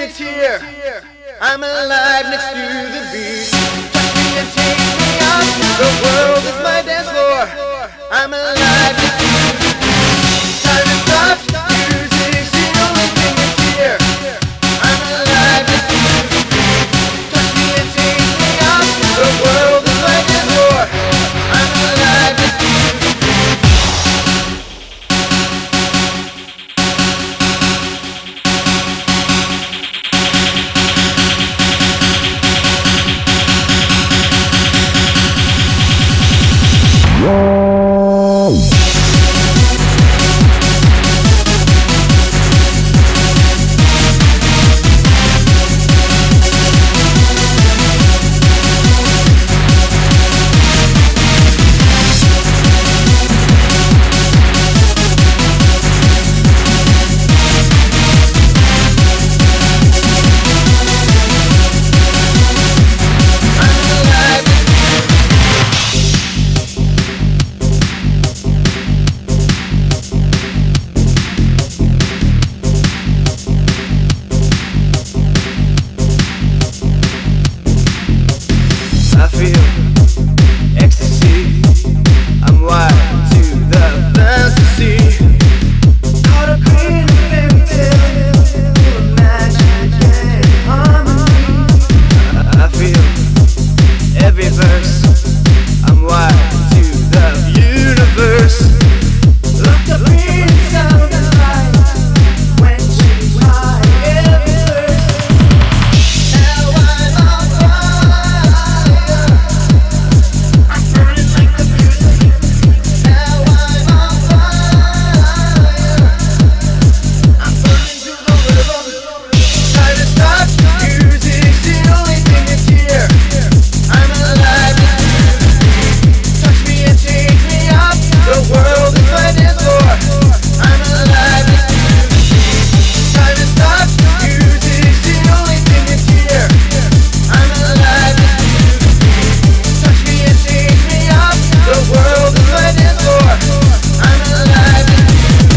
that's here. I'm alive next to the beat. Touch me and take me out. The world is my dance floor. I'm alive next to the beat. Time to stop. Music's the only thing that's here. I'm alive next to the beat. Touch me and take me out. The world is my dance floor. I'm alive next to the beat. I feel ecstasy. I'm wired to the fantasy. Caught up in a fairy tale, full of magic and harmony. I feel every verse. I'm wired to the universe. Locked up inside the light, quenching my every thirst. Now I'm on fire. I'm burning like the music. Now I'm on fire. I'm burning to the rhythm. Time to stop. Music's the only thing that's here. I'm alive next to the beat. Touch me and take me out. The world is my dance floor. I'm alive next to the beat. Time to stop. Music's the only thing that's here. I'm alive next to the beat. Touch me and take me out. The world is my dance floor. I'm alive next to the beat.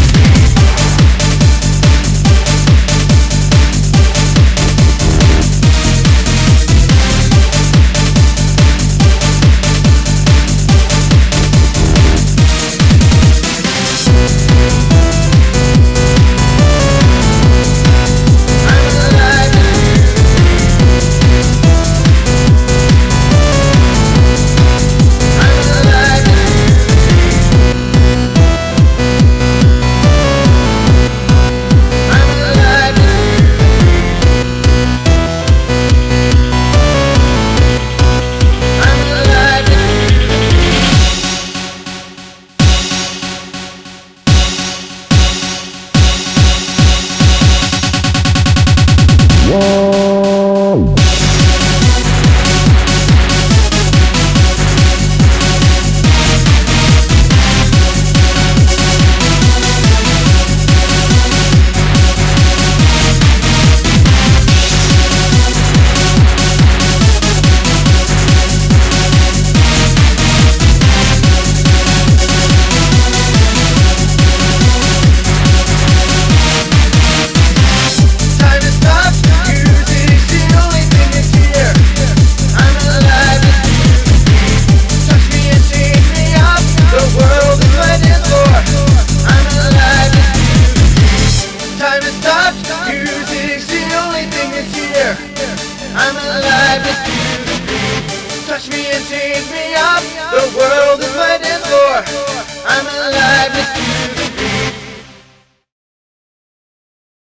Time to stop. Music's the only thing that's here. I'm alive next to the beat. Touch me and take me out. The world is my dance floor. I'm alive next to the beat. Time to stop. Music's the only thing that's here. I'm alive next to the beat. Touch me and take me